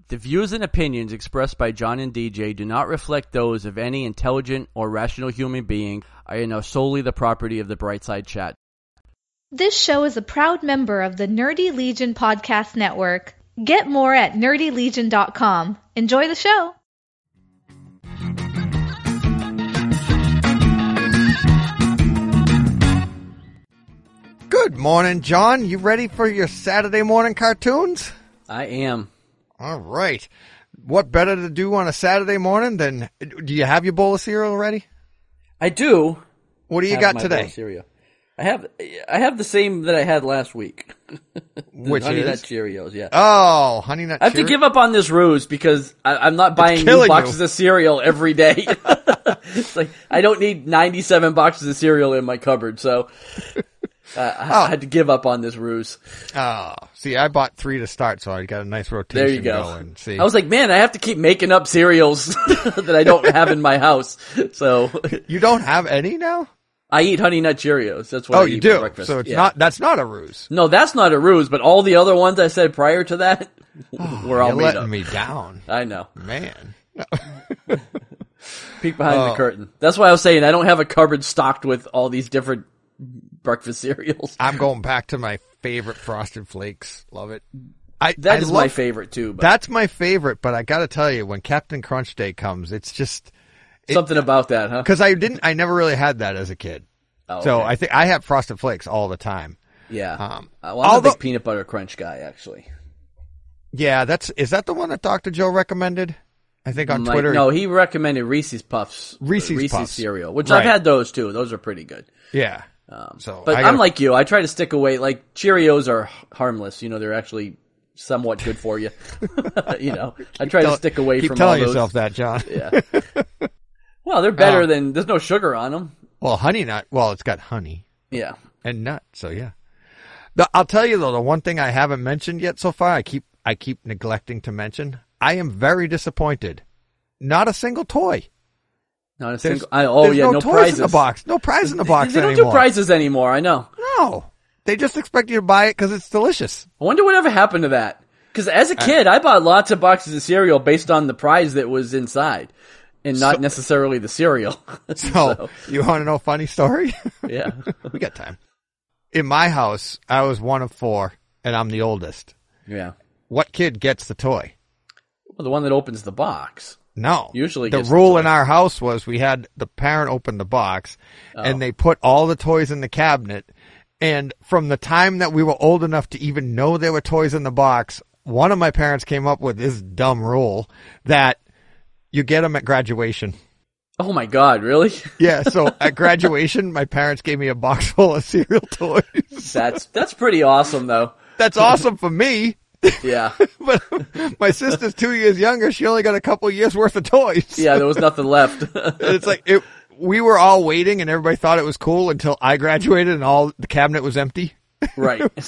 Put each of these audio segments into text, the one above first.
The views and opinions expressed by John and DJ do not reflect those of any intelligent or rational human being and are solely the property of the Brightside Chat. This show is a proud member of the Nerdy Legion Podcast Network. Get more at nerdylegion.com. Enjoy the show. Good morning, John. You ready for your Saturday morning cartoons? I am. All right. What better to do on a Saturday morning than... Do you have your bowl of cereal ready? I do. What do you got today? Cereal. I have the same that I had last week. Which Honey is? Nut Cheerios, yeah. Oh, Honey Nut Cheerios. I have to give up on this ruse because I'm not buying new boxes of cereal every day. It's like, I don't need 97 boxes of cereal in my cupboard, so I had to give up on this ruse. Oh, see, I bought 3 to start, so I got a nice rotation there you go. going. See? I was like, man, I have to keep making up cereals that I don't have in my house. So You don't have any now? I eat Honey Nut Cheerios. That's what I eat you do. for breakfast. So that's not a ruse. No, that's not a ruse, but all the other ones I said prior to that were all You're made letting up. me down. I know. Man. Peek behind the curtain. That's why I was saying I don't have a cupboard stocked with all these different breakfast cereals. I'm going back to my favorite Frosted Flakes. Love it. That is my favorite too. But that's my favorite, but I gotta tell you, when Captain Crunch Day comes, it's just... something about that, huh? Because I never really had that as a kid. Oh, so okay. I think I have Frosted Flakes all the time. Yeah. Well, I'm a big peanut butter crunch guy, actually. Yeah, is that the one that Dr. Joe recommended? I think on Twitter. No, he recommended Reese's Puffs. Reese's Puffs. cereal, which Right. I've had those too. Those are pretty good. Yeah. But I'm like you. I try to stick away. Like Cheerios are harmless. You know, they're actually somewhat good for you. You know, I try to stick away from all those. Keep telling yourself that, John. Yeah. Well, they're better than, there's no sugar on them. Well, Honey Nut, it's got honey. Yeah. And nut, so yeah. I'll tell you though, the one thing I haven't mentioned yet so far, I keep neglecting to mention, I am very disappointed. Not a single toy. Not a There's single. No toys prizes in the box. No prize in the box They don't anymore. do prizes anymore, I know. No. They just expect you to buy it because it's delicious. I wonder whatever happened to that. Because as a kid, I bought lots of boxes of cereal based on the prize that was inside. And not necessarily the cereal. So, you want to know a funny story? Yeah. We got time. In my house, I was one of 4, and I'm the oldest. Yeah. What kid gets the toy? Well, the one that opens the box. No. Usually the gets rule the in our house was we had the parent open the box, and they put all the toys in the cabinet. And from the time that we were old enough to even know there were toys in the box, one of my parents came up with this dumb rule that you get them at graduation. Oh my God, really? Yeah, so at graduation, my parents gave me a box full of cereal toys. That's pretty awesome, though. That's awesome for me. Yeah. But my sister's 2 years younger. She only got a couple years worth of toys. Yeah, there was nothing left. It's like we were all waiting, and everybody thought it was cool until I graduated, and all the cabinet was empty. Right. It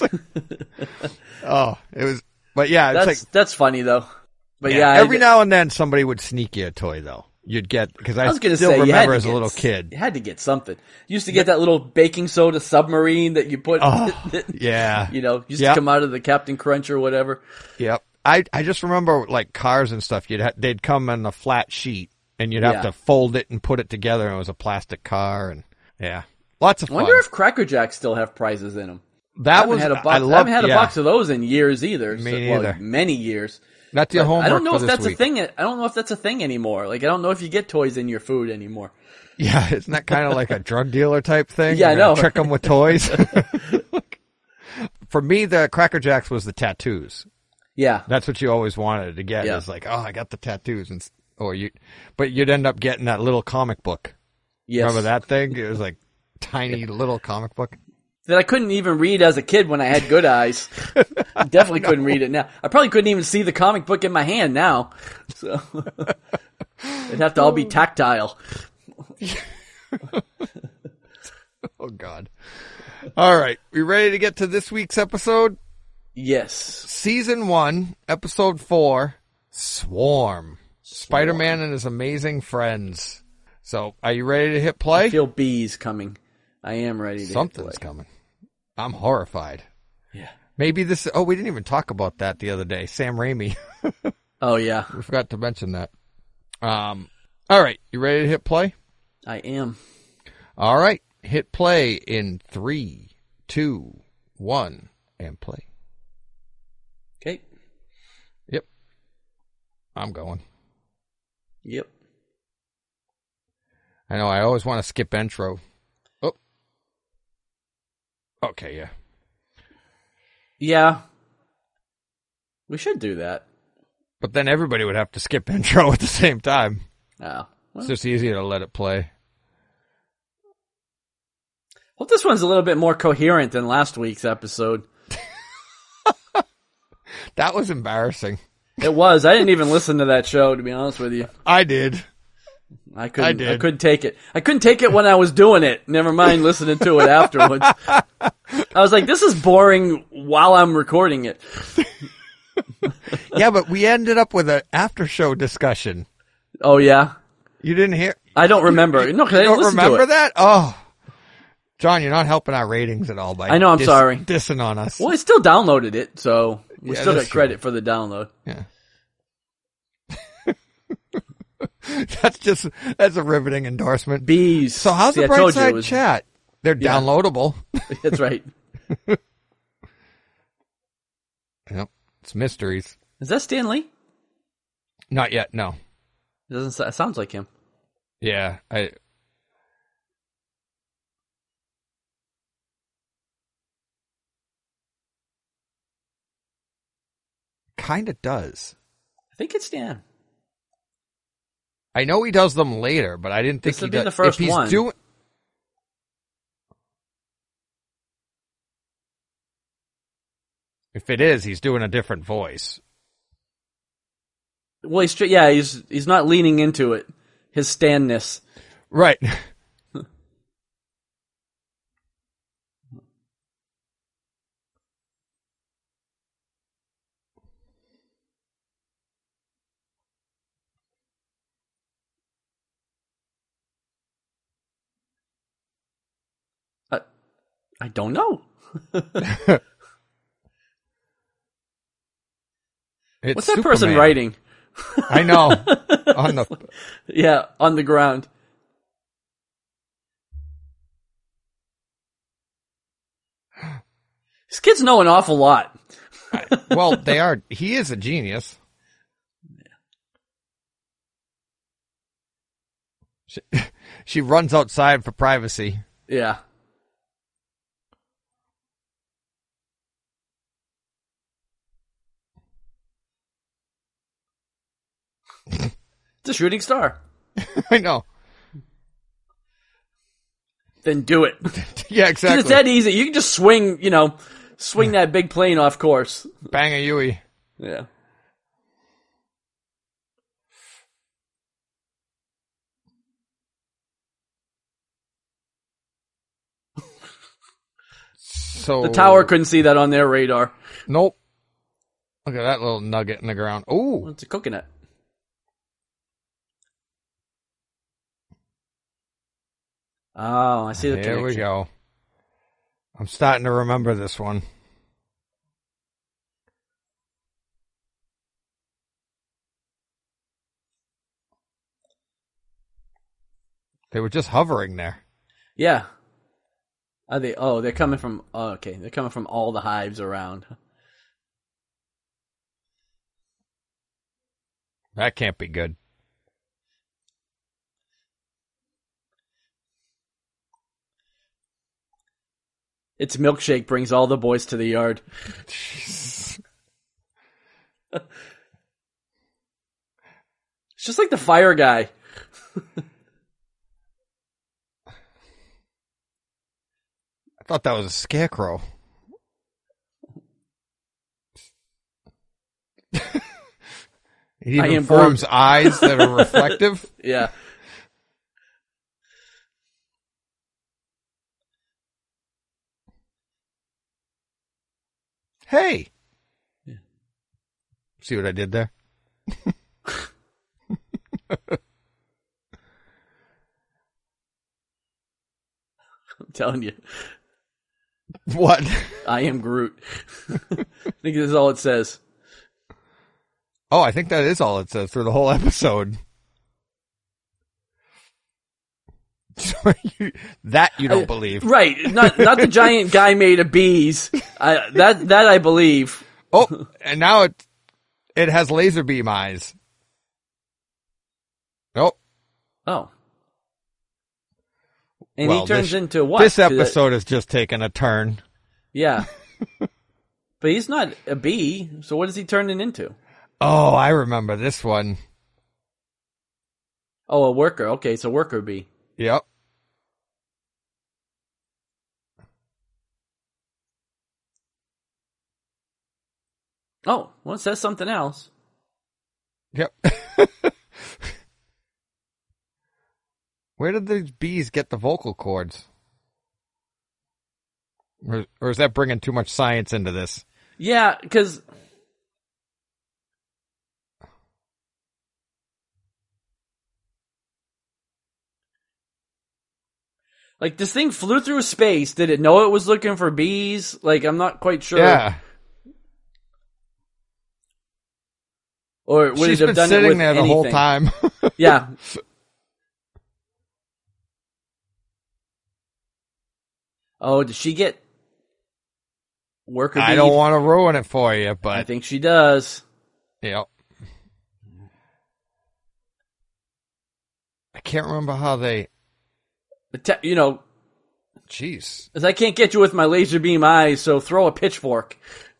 was. But yeah, that's funny though. But every now and then somebody would sneak you a toy though. You'd get, because I was gonna still say, remember as a little kid. You had to get something. You used to get that little baking soda submarine that you put. Yeah. You know, used to come out of the Captain Crunch or whatever. Yep. I just remember like cars and stuff. They'd come on a flat sheet, and you'd have to fold it and put it together. And it was a plastic car, and lots of fun. I wonder if Cracker Jacks still have prizes in them. I haven't had a box of those in years either. Me neither. Many years. That's your homework. I don't know if that's week. a thing. I don't know if that's a thing anymore. Like, I don't know if you get toys in your food anymore. Yeah, isn't that kind of like a drug dealer type thing? Yeah, I know. Trick them with toys. For me, the Cracker Jacks was the tattoos. Yeah, that's what you always wanted to get. Yeah. It's like, I got the tattoos, but you'd end up getting that little comic book. Yes. Remember that thing? It was like tiny little comic book that I couldn't even read as a kid when I had good eyes. I definitely couldn't read it now. I probably couldn't even see the comic book in my hand now. So it'd have to all be tactile. Oh God. All right. We ready to get to this week's episode? Yes. Season 1, episode 4, Swarm. Spider-Man and his amazing friends. So, are you ready to hit play? I feel bees coming. I am ready to Something's hit play. coming. I'm horrified. Yeah. Maybe this... Oh, we didn't even talk about that the other day. Sam Raimi. Oh, yeah. We forgot to mention that. All right. You ready to hit play? I am. All right. Hit play in 3, 2, 1, and play. Okay. Yep. I'm going. Yep. I know. I always want to skip intro. Oh. Okay, yeah. Yeah. We should do that. But then everybody would have to skip intro at the same time. Oh. Well. It's just easier to let it play. Hope this one's a little bit more coherent than last week's episode. That was embarrassing. It was. I didn't even listen to that show, to be honest with you. I did. I couldn't take it. I couldn't take it when I was doing it. Never mind listening to it afterwards. I was like, this is boring while I'm recording it. Yeah, but we ended up with an after show discussion. Oh, yeah? You didn't hear? I don't remember. No, because I didn't listen to it. You don't remember that? Oh. John, you're not helping our ratings at all by I know, I'm sorry. Dissing on us. Well, I still downloaded it, so we still got credit for the download. Yeah. That's a riveting endorsement. Bees. So how's the Brightside chat? They're downloadable. That's right. Yep. It's mysteries. Is that Stan Lee? Not yet, no. It sounds like him. Yeah, kind of does. I think it's Stan. I know he does them later, but I didn't think this would be the first one. If it is, he's doing a different voice. Well, he's not leaning into it. His Stanness. Right. I don't know. What's that person writing? I know. On the ground. These kids know an awful lot. Well, he is a genius. She runs outside for privacy. Yeah. It's a shooting star. I know. Then do it. Yeah, exactly. It's that easy. You can just swing that big plane off course. Bang a Yui. Yeah. So the tower couldn't see that on their radar. Nope. Look at that little nugget in the ground. Ooh. It's a coconut. Oh, I see the connection. There we go. I'm starting to remember this one. They were just hovering there. Yeah. Are they? Oh, they're coming from. Oh, okay, they're coming from all the hives around. That can't be good. Its milkshake brings all the boys to the yard. It's just like the fire guy. I thought that was a scarecrow. It even forms eyes that are reflective. Yeah. Hey. Yeah. See what I did there? I'm telling you. What? I am Groot. I think this is all it says. Oh, I think that is all it says through the whole episode. That you don't believe. Right. Not the giant guy made of bees. That I believe. Oh, and now it has laser beam eyes. Oh. Oh. And he turns into what? This episode has just taken a turn. Yeah. But he's not a bee, so what is he turning into? Oh, I remember this one. Oh, a worker. Okay, it's a worker bee. Yep. Oh, well, it says something else. Yep. Where did these bees get the vocal cords? Or is that bringing too much science into this? Yeah, because... Like, this thing flew through space. Did it know it was looking for bees? Like, I'm not quite sure. Yeah. Or would She's it have been done it with sitting there the anything? whole time. Yeah. Oh, does she get worker bee? I don't want to ruin it for you, but... I think she does. Yep. I can't remember how they... You know... Jeez. I can't get you with my laser beam eyes, so throw a pitchfork.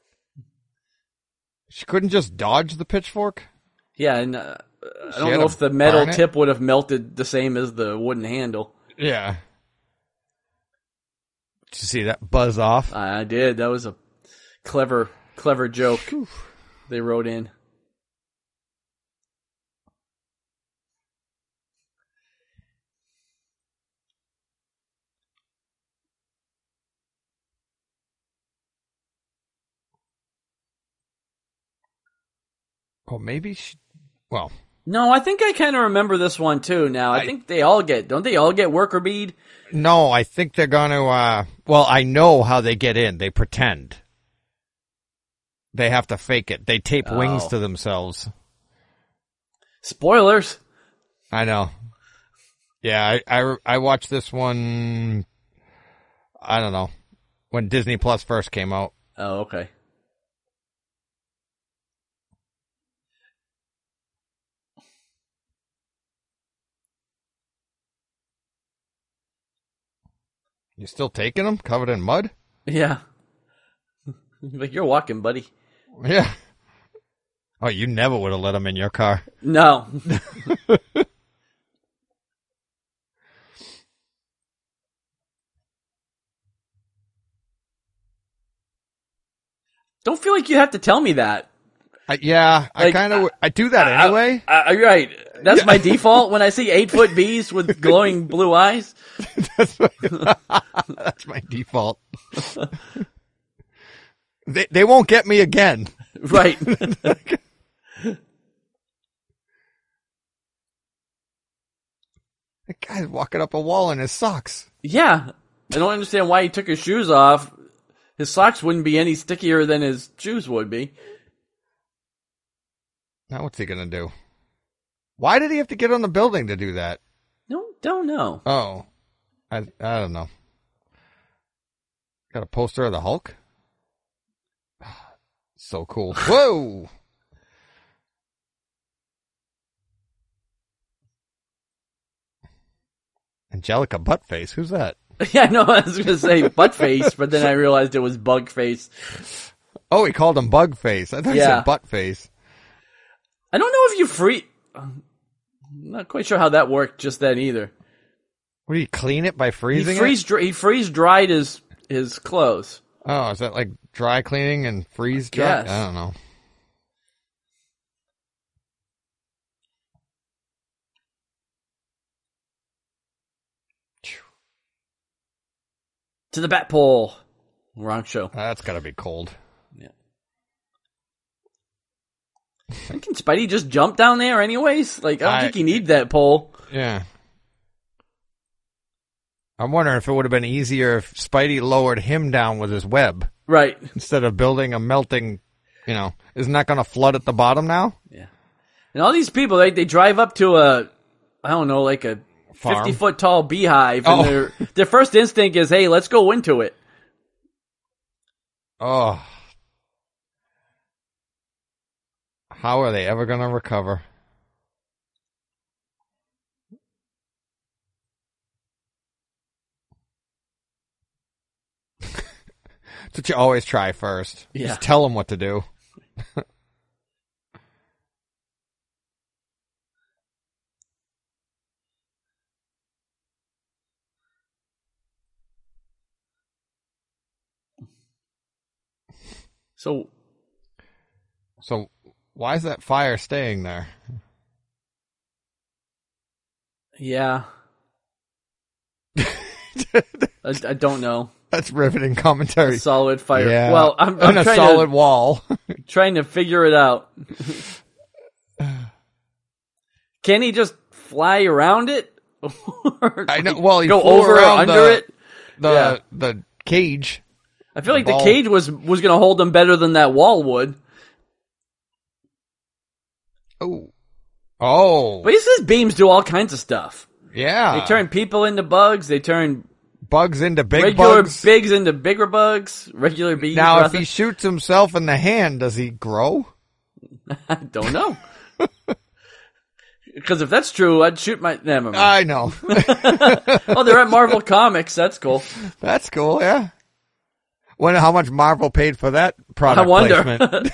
She couldn't just dodge the pitchfork? Yeah, and I don't know if the metal tip would have melted the same as the wooden handle. Yeah. Did you see that buzz off? I did. That was a clever joke they wrote in. Oh, maybe well. No, I think I kind of remember this one too now. I think they all don't they all get worker bead? No, I think they're going to, well, I know how they get in. They pretend. They have to fake it. They tape wings to themselves. Spoilers. I know. Yeah, I watched this one, I don't know, when Disney Plus first came out. Oh, okay. You still taking them? Covered in mud? Yeah. Like, you're walking, buddy. Yeah. Oh, you never would have let them in your car. No. Don't feel like you have to tell me that. Yeah, like, I do that anyway. You're right. That's my default when I see 8-foot bees with glowing blue eyes. That's my default. They won't get me again. Right. That guy's walking up a wall in his socks. Yeah. I don't understand why he took his shoes off. His socks wouldn't be any stickier than his shoes would be. Now what's he gonna do? Why did he have to get on the building to do that? No, don't know. Oh. I don't know. Got a poster of the Hulk? So cool. Whoa! Angelica Buttface, who's that? Yeah, no, I was going to say Buttface, but then I realized it was Bugface. Oh, he called him Bugface. I thought he said Buttface. I don't know if you I'm not quite sure how that worked just then either. What, do you clean it by freezing He freeze-dried his clothes. Oh, is that like dry cleaning and freeze-dry? Yes. I don't know. To the bat pole. Wrong show. That's gotta be cold. Yeah. Can Spidey just jump down there anyways? Like, I don't think he needs that pole. Yeah. I'm wondering if it would have been easier if Spidey lowered him down with his web. Right. Instead of building a melting, isn't that going to flood at the bottom now? Yeah. And all these people, they drive up to a 50-foot tall beehive, and their first instinct is, hey, let's go into it. Oh. How are they ever going to recover? That's what you always try first. Yeah. Just tell them what to do. So why is that fire staying there? Yeah. I don't know. That's riveting commentary. A solid fire. Yeah. Well, I'm a solid wall. trying to figure it out. Can he just fly around it? I know. Well, he go flew over or around under it. The cage. I feel like the cage was going to hold him better than that wall would. Oh. But he says beams do all kinds of stuff. Yeah. They turn people into bugs. They turn bugs into regular bugs. bigs into bigger bugs. Regular bees. Now, if he shoots himself in the hand, does he grow? I don't know. Because if that's true, I'd shoot my... Never mind. I know. Oh, they're at Marvel Comics. That's cool. That's cool, yeah. Wonder how much Marvel paid for that product I wonder. placement.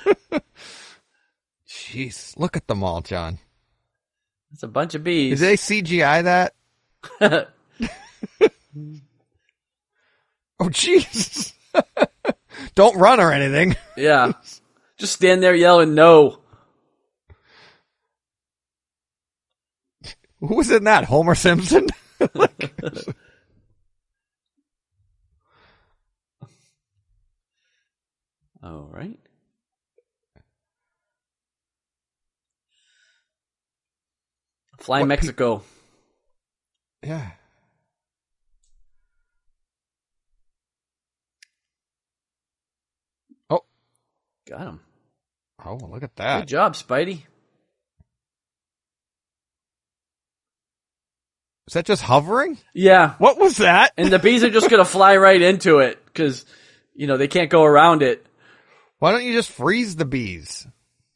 Jeez, look at them all, John. It's a bunch of bees. Did they CGI that? Oh, jeez. Don't run or anything. Yeah. Just stand there yelling no. Who was in that? Homer Simpson? All right. Fly Mexico. Yeah. Oh. Got him. Oh, look at that. Good job, Spidey. Is that just hovering? Yeah. What was that? And the bees are just going to fly right into it because, they can't go around it. Why don't you just freeze the bees?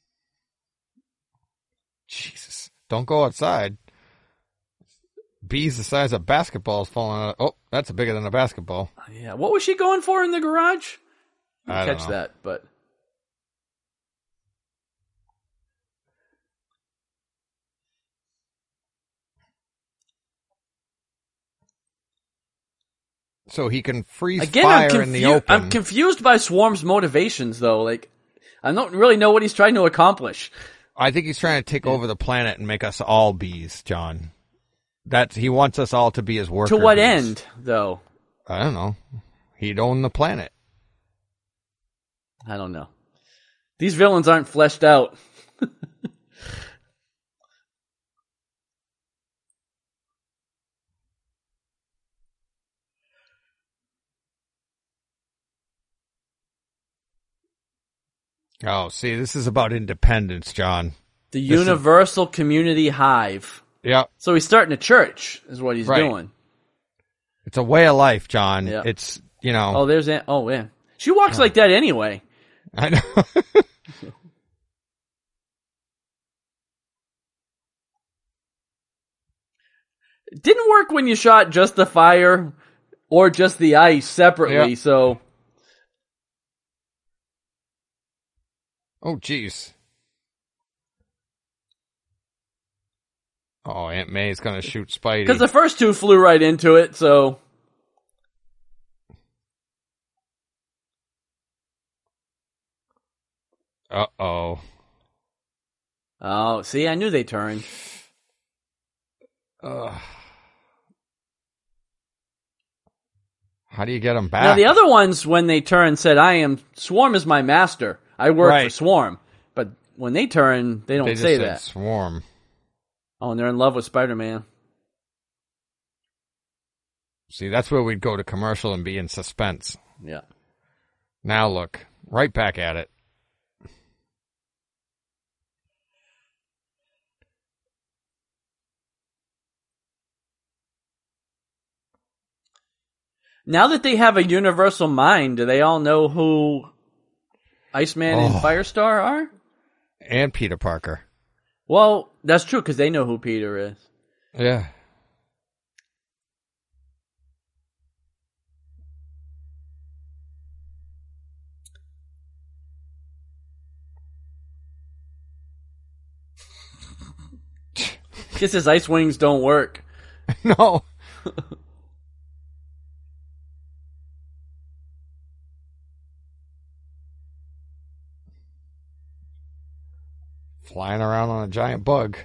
Jesus. Don't go outside. Bees the size of basketballs falling out. Oh, that's bigger than a basketball. Yeah. What was she going for in the garage? I don't catch know. that, but... So he can freeze fire in the open. I'm confused by Swarm's motivations, though. Like, I don't really know what he's trying to accomplish. I think he's trying to take over the planet and make us all bees, John. He wants us all to be his worker To what bees. end, though? I don't know. He'd own the planet. I don't know. These villains aren't fleshed out. Oh, see, this is about independence, John. The Universal Community Hive. Yeah. So he's starting a church, is what he's doing. It's a way of life, John. Yeah. It's, Oh, there's Aunt. Oh, yeah. She walks like that anyway. I know. It didn't work when you shot just the fire or just the ice separately, so... Oh, jeez. Oh, Aunt May's gonna shoot Spidey. Because the first two flew right into it, so... Uh-oh. Oh, see, I knew they turned. How do you get them back? Now, the other ones, when they turned, said, Swarm is my master. I work for Swarm. But when they turn, they don't say that. Swarm. Oh, and they're in love with Spider-Man. See, that's where we'd go to commercial and be in suspense. Yeah. Now look, right back at it. Now that they have a universal mind, do they all know who Iceman and Firestar are? And Peter Parker. Well, that's true, because they know who Peter is. Yeah. Guess his ice wings don't work. No. Flying around on a giant bug.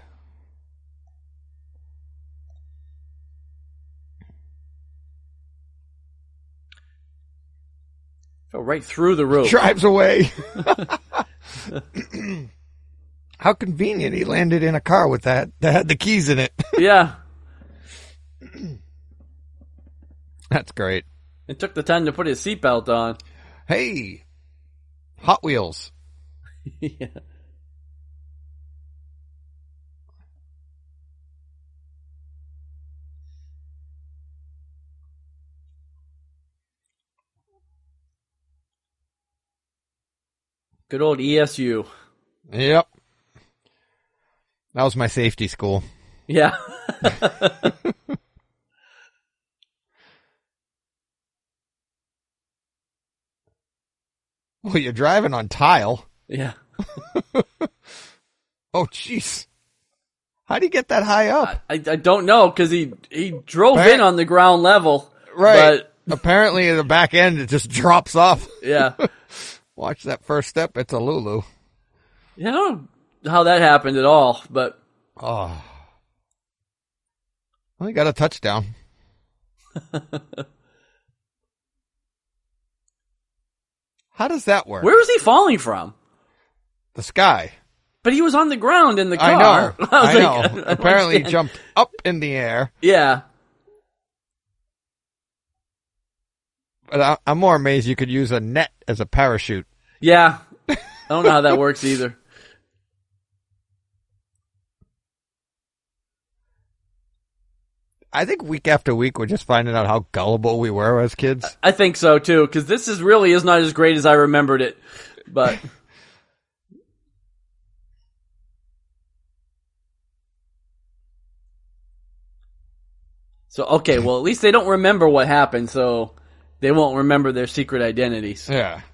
Fell right through the rope. Drives away. How convenient he landed in a car with that had the keys in it. Yeah. That's great. It took the time to put his seatbelt on. Hey, Hot Wheels. Yeah. Good old ESU. Yep. That was my safety school. Yeah. Well, you're driving on tile. Yeah. Oh, jeez. How do you get that high up? I don't know, because he drove in on the ground level. Right. But apparently, at the back end, it just drops off. Yeah. Watch that first step. It's a Lulu. Yeah, I don't know how that happened at all, but... Oh. Well, he got a touchdown. How does that work? Where was he falling from? The sky. But he was on the ground in the car. I know. I know. I Apparently, he jumped up in the air. Yeah. But I'm more amazed you could use a net as a parachute. Yeah. I don't know how that works either. I think week after week we're just finding out how gullible we were as kids. I think so too, because this really is not as great as I remembered it. But so okay, well at least they don't remember what happened, so they won't remember their secret identities. Yeah.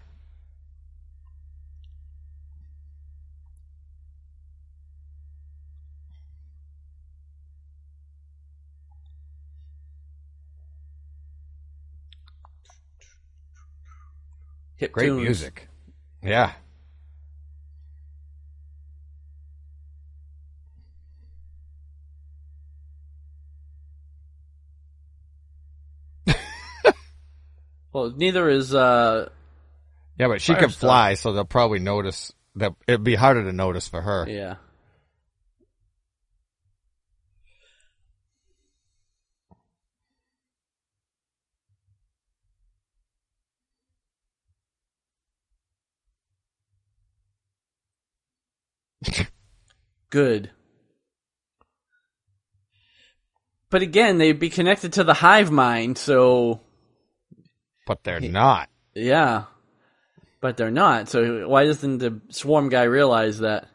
Hip Great tunes. music. Yeah. Well, neither is Yeah, but she can Firestar. fly, so they'll probably notice that it'd be harder to notice for her. Yeah. Good. But again, they'd be connected to the hive mind, so But they're not. yeah. But they're not. So why doesn't the swarm guy realize that?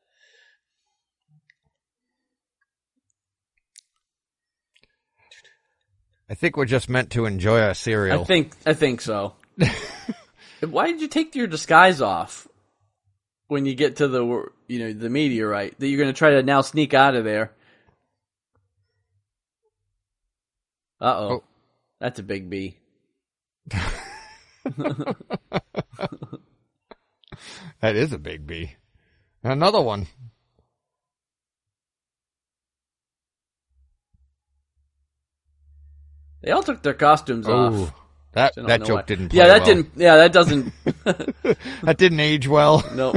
I think we're just meant to enjoy our cereal. I think so. Why did you take your disguise off when you get to the meteorite that you're going to try to now sneak out of there? Uh-oh. Oh. That's a big B. That is a big B. Another one. They all took their costumes off. Oh, that I don't know joke why. didn't play Yeah, that well. didn't. Yeah, that doesn't. That didn't age well. No.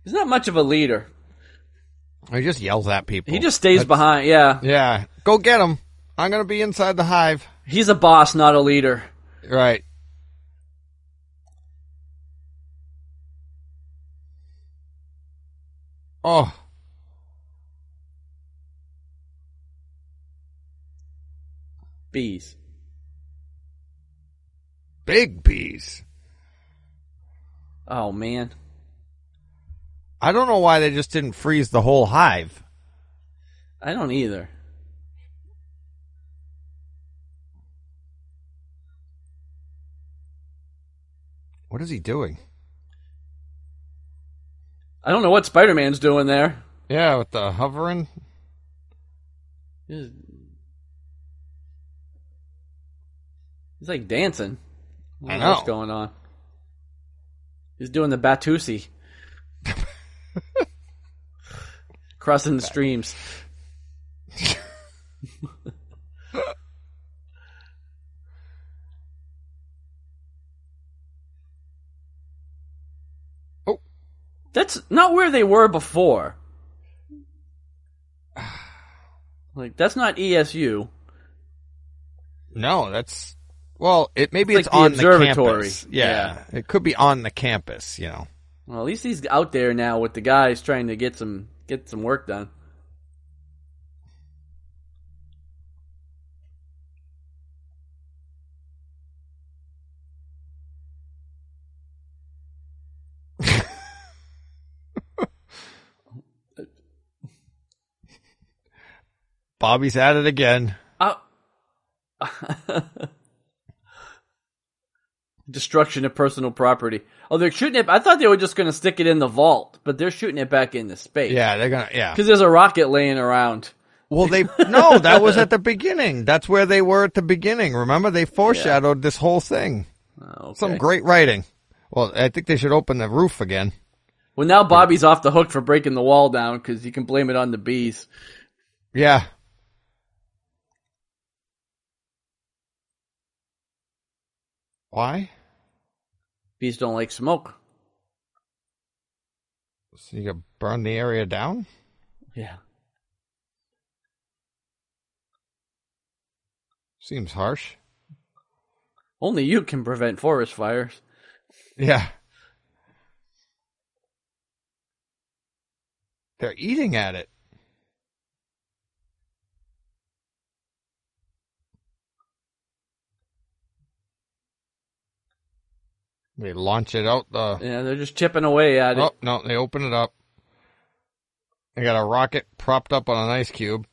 He's not much of a leader. He just yells at people. He just stays behind, yeah. Yeah. Go get him. I'm going to be inside the hive. He's a boss, not a leader. Right. Oh. Bees. Big bees. Oh, man. I don't know why they just didn't freeze the whole hive. I don't either. What is he doing? I don't know what Spider-Man's doing there. Yeah, with the hovering. He's like dancing. I know. What's going on? He's doing the Batusi. Crossing the streams. Oh. That's not where they were before. Like, that's not ESU. No, that's... Well, maybe it's like on the observatory. campus. Yeah, it could be on the campus, you know. Well, at least he's out there now with the guys trying to get some work done. Bobby's at it again. Destruction of personal property. Oh, they're shooting it. I thought they were just going to stick it in the vault, but they're shooting it back into space. Yeah, they're gonna. Yeah, because there's a rocket laying around. Well, no, that was at the beginning. That's where they were at the beginning. Remember, they foreshadowed this whole thing. Okay. Some great writing. Well, I think they should open the roof again. Well, now Bobby's off the hook for breaking the wall down because you can blame it on the bees. Yeah. Why? Bees don't like smoke. So you can burn the area down? Yeah. Seems harsh. Only you can prevent forest fires. Yeah. They're eating at it. They launch it out the... Yeah, they're just chipping away at it. Oh, no, they open it up. They got a rocket propped up on an ice cube.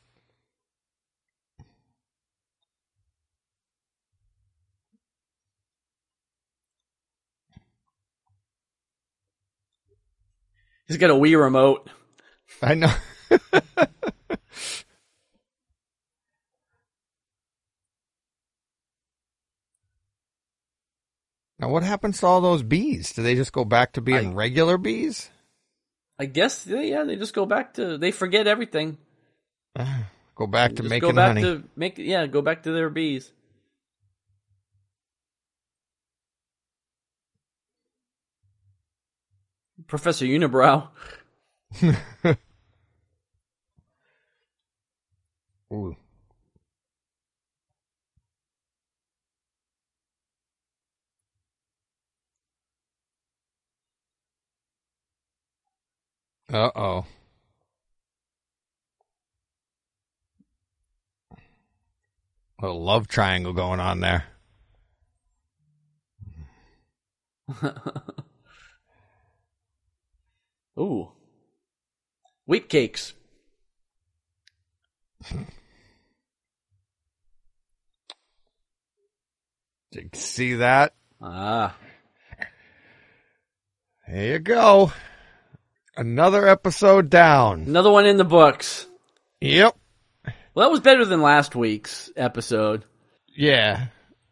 He's got a Wii remote. I know. Now, what happens to all those bees? Do they just go back to being regular bees? I guess, yeah, they just go back to... They forget everything. Go back to making go back honey. Go back to their bees. Professor Unibrow. Ooh. Uh-oh. A little love triangle going on there. Ooh. Wheat cakes. Did you see that? Ah. There you go. Another episode down. Another one in the books. Yep. Well, that was better than last week's episode. Yeah.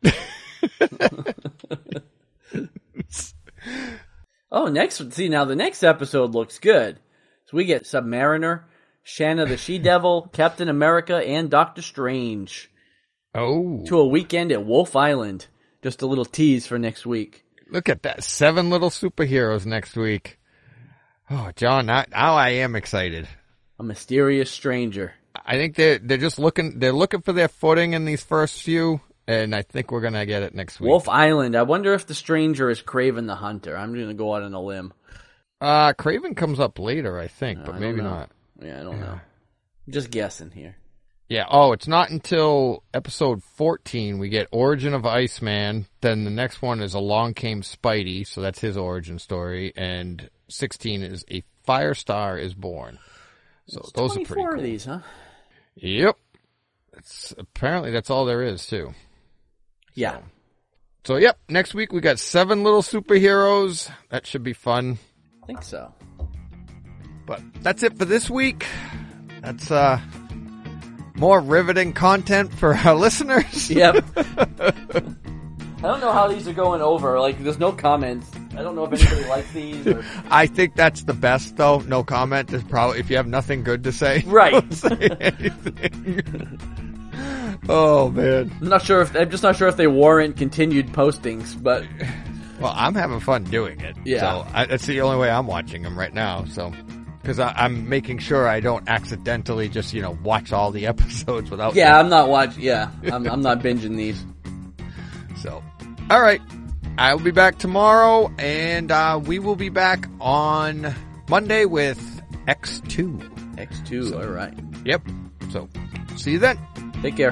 Oh, now the next episode looks good. So we get Submariner, Shanna the She-Devil, Captain America, and Doctor Strange. Oh. To a weekend at Wolf Island. Just a little tease for next week. Look at that. 7 little superheroes next week. Oh, John, now I am excited. A mysterious stranger. I think they're just looking for their footing in these first few, and I think we're gonna get it next week. Wolf Island. I wonder if the stranger is Kraven the Hunter. I'm gonna go out on a limb. Kraven comes up later, I think, but maybe not. Yeah, I don't know. Just guessing here. Yeah, it's not until episode 14 we get Origin of Iceman, then the next one is Along Came Spidey, so that's his origin story, and 16 is A Firestar is Born. So it's those are pretty cool. Of these, huh? Yep. Apparently that's all there is, too. Yeah. So, yep, next week we got 7 little superheroes. That should be fun. I think so. But that's it for this week. That's more riveting content for our listeners. Yep. I don't know how these are going over. Like, there's no comments. I don't know if anybody likes these. Or... I think that's the best, though. No comment is probably if you have nothing good to say. Right. Don't say anything. Oh man. I'm just not sure if they warrant continued postings, but. Well, I'm having fun doing it. Yeah. So that's the only way I'm watching them right now. So. Because I'm making sure I don't accidentally just, watch all the episodes without... Yeah, I'm not watching... Yeah, I'm not binging these. So, all right. I'll be back tomorrow, and we will be back on Monday with X2. X2, all right. Yep. So, see you then. Take care.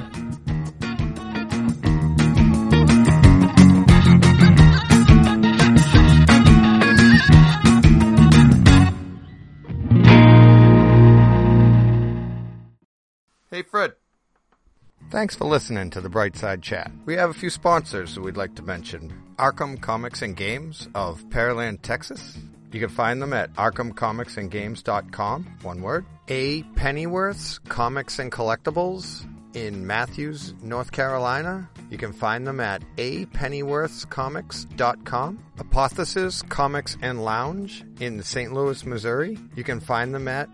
Hey, Fred. Thanks for listening to the Brightside Chat. We have a few sponsors that we'd like to mention. Arkham Comics and Games of Pearland, Texas. You can find them at arkhamcomicsandgames.com, one word. A. Pennyworth's Comics and Collectibles in Matthews, North Carolina. You can find them at apennyworthscomics.com. Apothesis Comics and Lounge in St. Louis, Missouri. You can find them at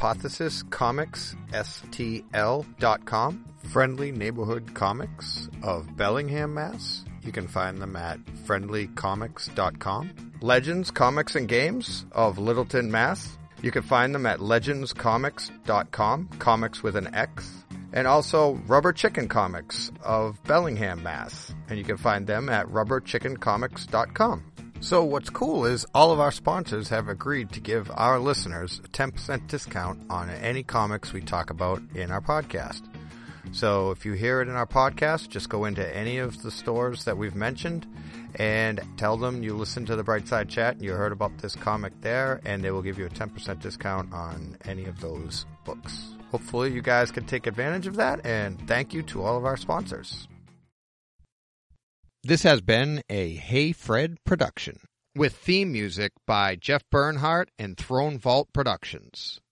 apothesiscomicsstl.com. Friendly Neighborhood Comics of Bellingham, Mass. You can find them at friendlycomics.com. Legends Comics and Games of Littleton, Mass. You can find them at legendscomics.com, comics with an X. And also Rubber Chicken Comics of Bellingham, Mass. And you can find them at rubberchickencomics.com. So what's cool is all of our sponsors have agreed to give our listeners a 10% discount on any comics we talk about in our podcast. So if you hear it in our podcast, just go into any of the stores that we've mentioned and tell them you listened to the Brightside Chat and you heard about this comic there, and they will give you a 10% discount on any of those books. Hopefully you guys can take advantage of that, and thank you to all of our sponsors. This has been a Hey Fred production, with theme music by Jeff Bernhardt and Throne Vault Productions.